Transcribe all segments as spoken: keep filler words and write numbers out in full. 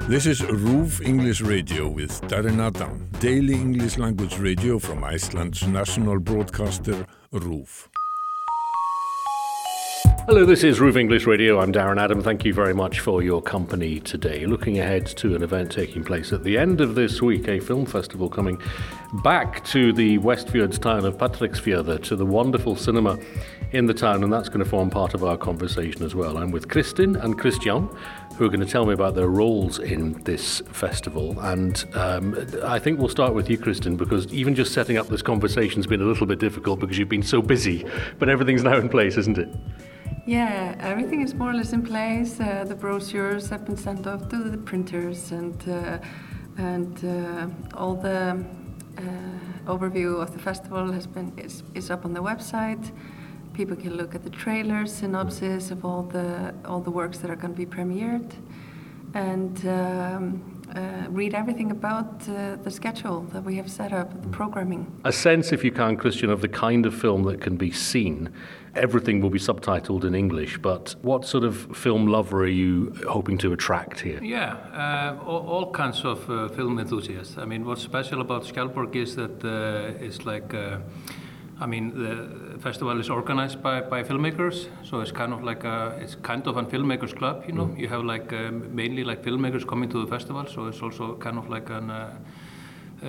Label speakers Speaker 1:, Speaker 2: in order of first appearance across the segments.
Speaker 1: This is RÚV English Radio with Darren Adam, daily English language radio from Iceland's national broadcaster, RÚV.
Speaker 2: Hello, this is RÚV English Radio. I'm Darren Adam. Thank you very much for your company today. Looking ahead to an event taking place at the end of this week, a film festival coming back to the Westfjords town of Patreksfjörður, to the wonderful cinema in the town, and that's going to form part of our conversation as well. I'm with Kristin and Kristján, who are going to tell me about their roles in this festival. And um, I think we'll start with you, Kristin, because even just setting up this conversation has been a little bit difficult because you've been so busy, but everything's now in place, isn't it?
Speaker 3: Yeah, everything is more or less in place. Uh, the brochures have been sent off to the printers, and uh, and uh, all the uh, overview of the festival has been is, is up on the website. People can look at the trailers, synopsis of all the all the works that are going to be premiered, and um, uh, read everything about uh, the schedule that we have set up, the programming.
Speaker 2: A sense, if you can, Kristján, of the kind of film that can be seen. Everything will be subtitled in English, but what sort of film lover are you hoping to attract here?
Speaker 4: Yeah, uh, all, all kinds of uh, film enthusiasts. I mean, what's special about Skjaldborg is that uh, it's like, uh, I mean, the festival is organized by, by filmmakers, so it's kind of like a, it's kind of a filmmakers club, you know. Mm. You have like uh, mainly like filmmakers coming to the festival, so it's also kind of like an uh, uh,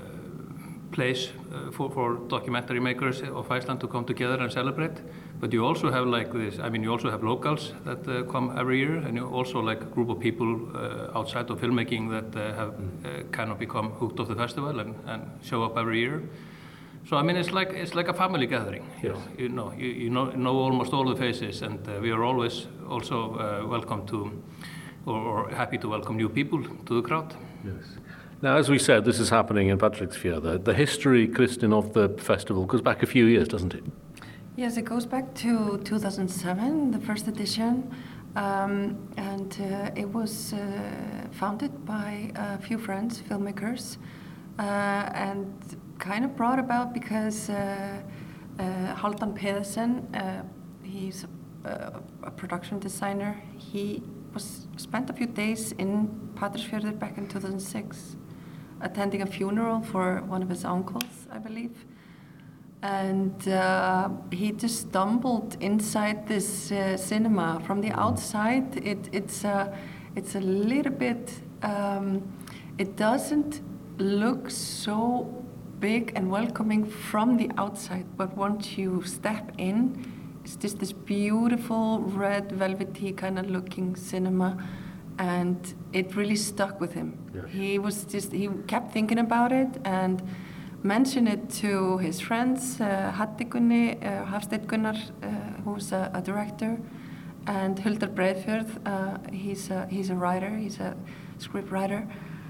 Speaker 4: place uh, for, for documentary makers of Iceland to come together and celebrate. But you also have like this, I mean, you also have locals that uh, come every year, and you also like a group of people uh, outside of filmmaking that uh, have uh, kind of become hooked of the festival and, and show up every year. So I mean, it's like it's like a family gathering. You know, you know, you, you know, know almost all the faces, and uh, we are always also uh, welcome to, or, or happy to welcome new people to the crowd.
Speaker 2: Yes. Now, as we said, this is happening in Patreksfjörður. The history, Kristin, of the festival goes back a few years, doesn't it?
Speaker 3: Yes, it goes back to two thousand seven, the first edition, um, and uh, it was uh, founded by a few friends, filmmakers, uh, and kind of brought about because uh, uh, Halldór Pedersen, uh, he's a, a production designer, he was spent a few days in Patreksfjörður back in two thousand six, attending a funeral for one of his uncles, I believe. And uh, he just stumbled inside this uh, cinema. From the outside, it, it's, uh, it's a little bit, um, it doesn't look so big and welcoming from the outside, but once you step in, it's just this beautiful red velvety kind of looking cinema, and it really stuck with him. Yes. He was just, he kept thinking about it and mentioned it to his friends, uh, Hatti Gunni, uh, Hafsteinn Gunnar, uh, who's a, a director, and Huldar Breiðfjörð, uh, he's, a, he's a writer, he's a script writer.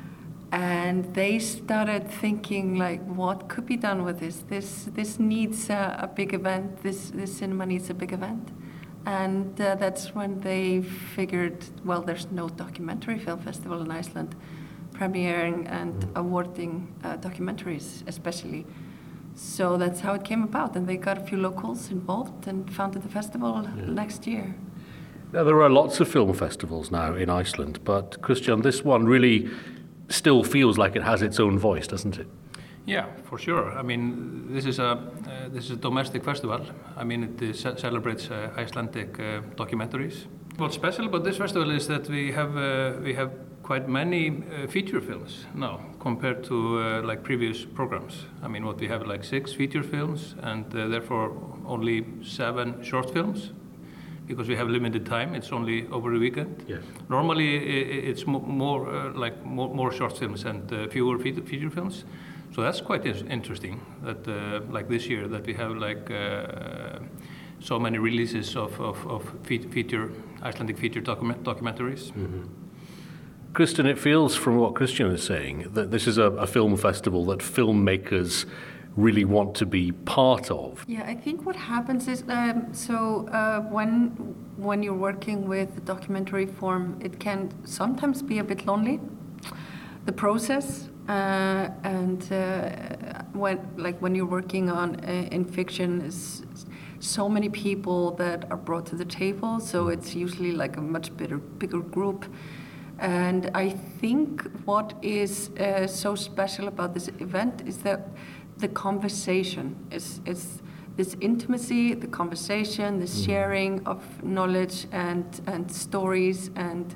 Speaker 3: And they started thinking, like, what could be done with this? This this needs a, a big event. This this cinema needs a big event, and uh, that's when they figured, well, there's no documentary film festival in Iceland, premiering and awarding uh, documentaries, especially. So that's how it came about, and they got a few locals involved and founded the festival yeah. next year.
Speaker 2: Now, there are lots of film festivals now in Iceland, but Kristján, this one really still feels like it has its own voice, doesn't it?
Speaker 4: Yeah, for sure. I mean, this is a uh, this is a domestic festival. I mean, it is, celebrates uh, Icelandic uh, documentaries. What's special about this festival is that we have uh, we have quite many uh, feature films now compared to uh, like previous programs. I mean, what we have like six feature films and uh, therefore only seven short films. Because we have limited time, it's only over the weekend. Yes. Normally, it's more uh, like more, more short films and uh, fewer feature films. So that's quite interesting. That uh, like this year, that we have like uh, so many releases of of, of feature Icelandic feature document documentaries.
Speaker 2: Mm-hmm. Kristin, it feels from what Kristján is saying that this is a, a film festival that filmmakers really want to be part of.
Speaker 3: Yeah, I think what happens is, um, so uh, when when you're working with documentary form, it can sometimes be a bit lonely, the process, uh, and uh, when like when you're working on uh, in fiction, is so many people that are brought to the table, so it's usually like a much bigger bigger group. And I think what is uh, so special about this event is that the conversation is, is this intimacy, the conversation, the sharing of knowledge and, and stories and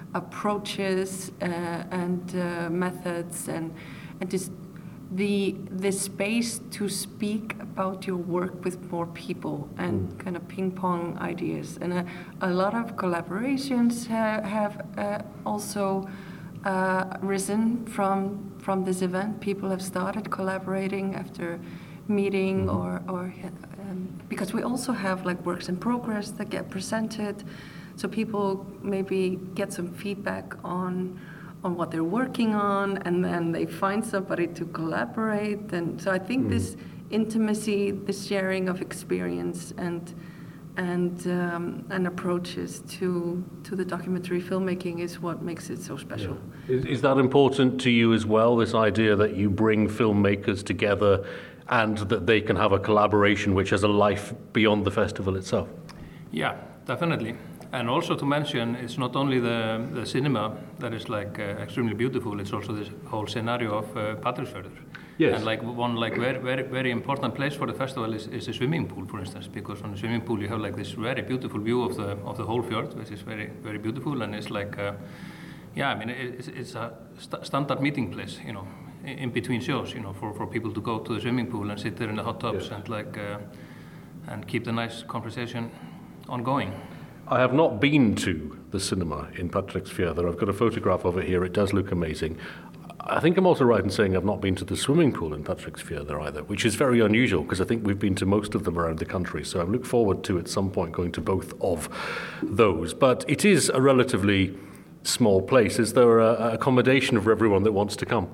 Speaker 3: approaches uh, and uh, methods and, and just the, the space to speak about your work with more people and mm. kind of ping pong ideas. And a, a lot of collaborations ha- have uh, also uh, risen from, from this event. People have started collaborating after meeting mm-hmm. or, or um, because we also have like works in progress that get presented. So people maybe get some feedback on on what they're working on, and then they find somebody to collaborate. And so I think mm. this intimacy, this sharing of experience and and um, and approaches to to the documentary filmmaking is what makes it so special.
Speaker 2: Yeah. Is, is that important to you as well, this idea that you bring filmmakers together and that they can have a collaboration which has a life beyond the festival itself?
Speaker 4: Yeah, definitely. And also to mention, it's not only the, the cinema that is like uh, extremely beautiful, it's also this whole scenario of uh, Patreksfjörður.
Speaker 2: Yes.
Speaker 4: And like one like very, very, very important place for the festival is, is the swimming pool, for instance, because on the swimming pool you have like this very beautiful view of the of the whole fjord, which is very, very beautiful, and it's like, uh, yeah, I mean, it's, it's a st- standard meeting place, you know, in, in between shows, you know, for, for people to go to the swimming pool and sit there in the hot tubs yes. and like, uh, and keep the nice conversation ongoing.
Speaker 2: I have not been to the cinema in Patreksfjörður. I've got a photograph of it here. It does look amazing. I think I'm also right in saying I've not been to the swimming pool in Patreksfjörður either, which is very unusual because I think we've been to most of them around the country. So I look forward to at some point going to both of those. But it is a relatively small place. Is there a, a accommodation for everyone that wants to come?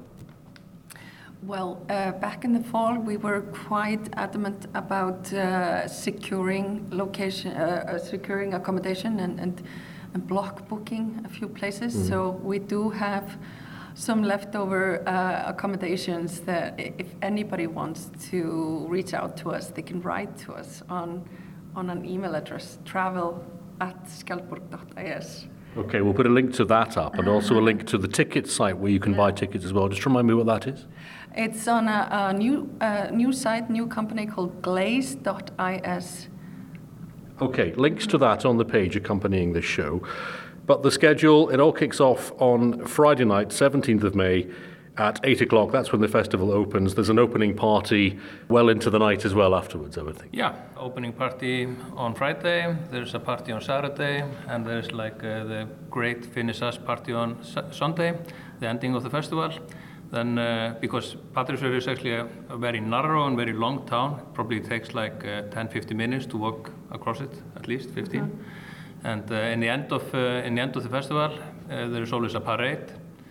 Speaker 3: Well, uh, back in the fall, we were quite adamant about uh, securing location, uh, uh, securing accommodation, and, and, and block booking a few places. Mm-hmm. So we do have some leftover uh, accommodations that, if anybody wants to reach out to us, they can write to us on on an email address: travel at skjaldborg dot is.
Speaker 2: Okay, we'll put a link to that up, and also a link to the ticket site where you can buy tickets as well. Just remind me what that is.
Speaker 3: It's on a, a new uh, new site, new company called glaze dot is.
Speaker 2: Okay, links to that on the page accompanying this show. But the schedule, it all kicks off on Friday night, seventeenth of May, at eight o'clock. That's when the festival opens. There's an opening party well into the night as well afterwards, I would think.
Speaker 4: Yeah, opening party on Friday, there's a party on Saturday, and there's like uh, the great Finish Us party on su- Sunday, the ending of the festival. Then, uh, because Patreksfjörður is actually a, a very narrow and very long town, it probably takes like uh, ten to fifteen minutes to walk across it, at least fifteen. Mm-hmm. And uh, in the end of uh, in the end of the festival, uh, there is always a parade,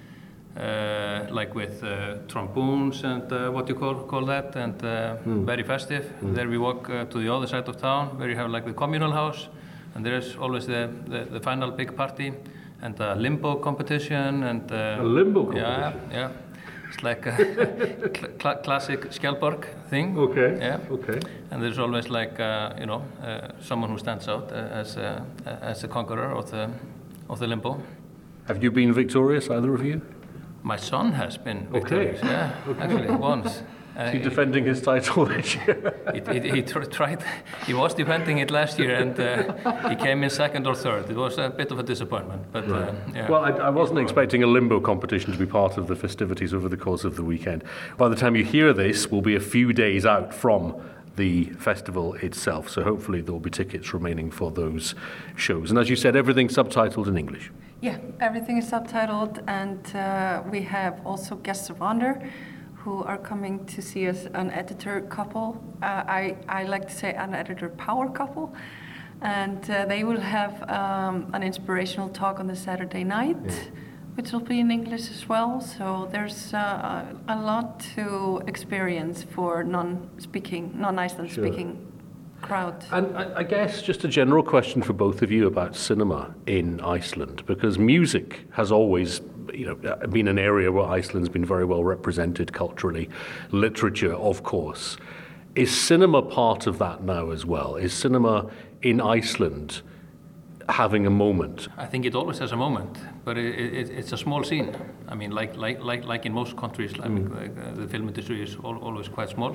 Speaker 4: uh, like with uh, trombones and uh, what you call call that, and uh, mm. very festive. Mm. There we walk uh, to the other side of town, where you have like the communal house, and there is always the, the, the final big party and a limbo competition and uh,
Speaker 2: a limbo competition.
Speaker 4: Yeah, yeah. It's like a cl- classic Skjaldborg thing.
Speaker 2: Okay.
Speaker 4: Yeah.
Speaker 2: Okay.
Speaker 4: And there's always like uh, you know uh, someone who stands out uh, as uh, as the conqueror of the of the limbo.
Speaker 2: Have you been victorious, either of you?
Speaker 4: My son has been victorious. Okay. Yeah, okay. Actually once.
Speaker 2: Uh, Is he defending his title this year?
Speaker 4: he, he, he tried. He was defending it last year, and uh, he came in second or third. It was a bit of a disappointment, but right. uh, yeah.
Speaker 2: Well, I, I wasn't expecting a limbo competition to be part of the festivities over the course of the weekend. By the time you hear this, we'll be a few days out from the festival itself, so hopefully there will be tickets remaining for those shows. And as you said, everything's subtitled in English.
Speaker 3: Yeah, everything is subtitled, and uh, we have also guests of honor who are coming to see us, an editor couple. Uh, I, I like to say an editor power couple. And uh, they will have um, an inspirational talk on the Saturday night, yeah. which will be in English as well. So there's uh, a lot to experience for non-speaking, non-Iceland sure. speaking crowd.
Speaker 2: And I, I guess just a general question for both of you about cinema in Iceland, because music has always you know, been an area where Iceland's been very well represented culturally. Literature, of course. Is cinema part of that now as well? Is cinema in Iceland, having a moment?
Speaker 4: I think it always has a moment, but it, it, it's a small scene. I mean, like like like like in most countries, I mean, like, uh, the film industry is al- always quite small.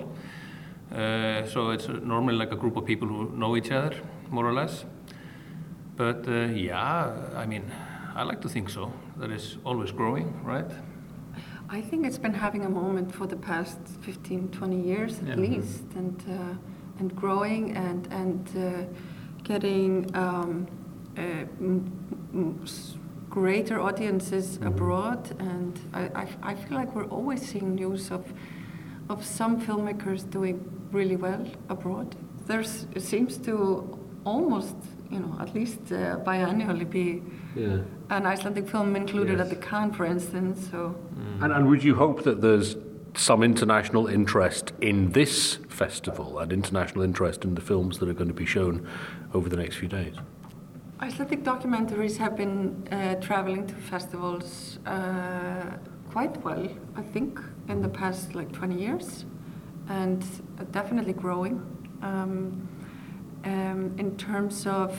Speaker 4: Uh, so it's normally like a group of people who know each other, more or less. But uh, yeah, I mean, I like to think so. That it's always growing, right?
Speaker 3: I think it's been having a moment for the past fifteen, twenty years at
Speaker 4: Yeah.
Speaker 3: least, and uh, and growing and and uh, getting um, uh, m- m- s- greater audiences abroad. And I, I, I feel like we're always seeing news of of some filmmakers doing really well abroad. There's it seems to almost, you know, at least uh, biannually be
Speaker 2: Yeah.
Speaker 3: an Icelandic film included
Speaker 2: Yes.
Speaker 3: at the Cannes, for instance. So.
Speaker 2: And, and would you hope that there's some international interest in this festival and international interest in the films that are going to be shown over the next few days?
Speaker 3: Icelandic documentaries have been uh, traveling to festivals uh, quite well, I think, in the past like twenty years, and definitely growing. Um, um, in terms of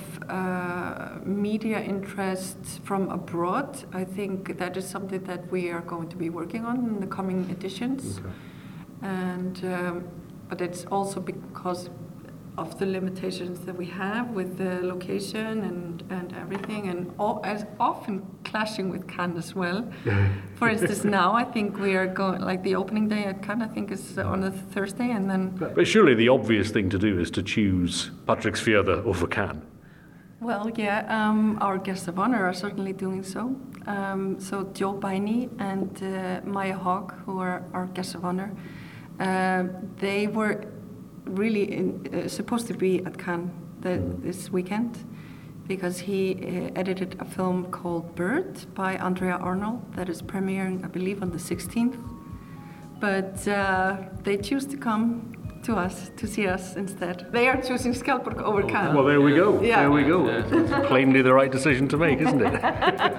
Speaker 3: uh, media interest from abroad, I think that is something that we are going to be working on in the coming editions.
Speaker 2: Okay.
Speaker 3: And um, but it's also because of the limitations that we have with the location and, and everything, and all, as often clashing with Cannes as well. For instance, now I think we are going, like the opening day at Cannes, I think is on a Thursday, and then...
Speaker 2: But surely the obvious thing to do is to choose Patreksfjörður over Cannes.
Speaker 3: Well, yeah, um, our guests of honor are certainly doing so. Um, so Joe Baini and uh, Maya Hogg, who are our guests of honor, uh, they were really in, uh, supposed to be at Cannes the, this weekend, because he uh, edited a film called Bird by Andrea Arnold that is premiering, I believe, on the sixteenth. But uh, they choose to come to us, to see us instead. They are choosing Skjaldborg over Cannes.
Speaker 2: Well, there we go.
Speaker 3: Yeah.
Speaker 2: There we go. It's plainly the right decision to make, isn't it?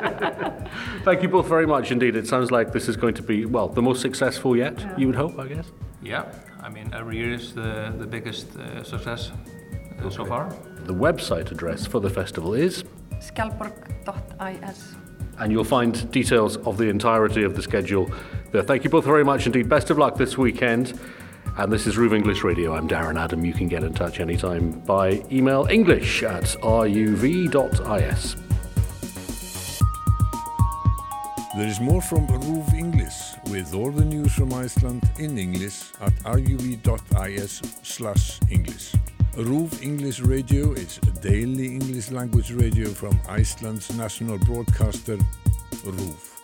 Speaker 2: Thank you both very much indeed. It sounds like this is going to be, well, the most successful yet,
Speaker 3: Yeah.
Speaker 2: you would hope, I guess.
Speaker 4: Yeah, I mean, every year is the, the biggest uh, success uh, so far.
Speaker 2: The website address for the festival is,
Speaker 3: skjaldborg dot is.
Speaker 2: and you'll find details of the entirety of the schedule there. Thank you both very much indeed. Best of luck this weekend. And this is RÚV English Radio. I'm Darren Adam. You can get in touch anytime by email english at r u v dot is.
Speaker 1: There is more from RÚV English with all the news from Iceland in English at ruv.is slash English. RÚV English Radio is a daily English language radio from Iceland's national broadcaster, RÚV.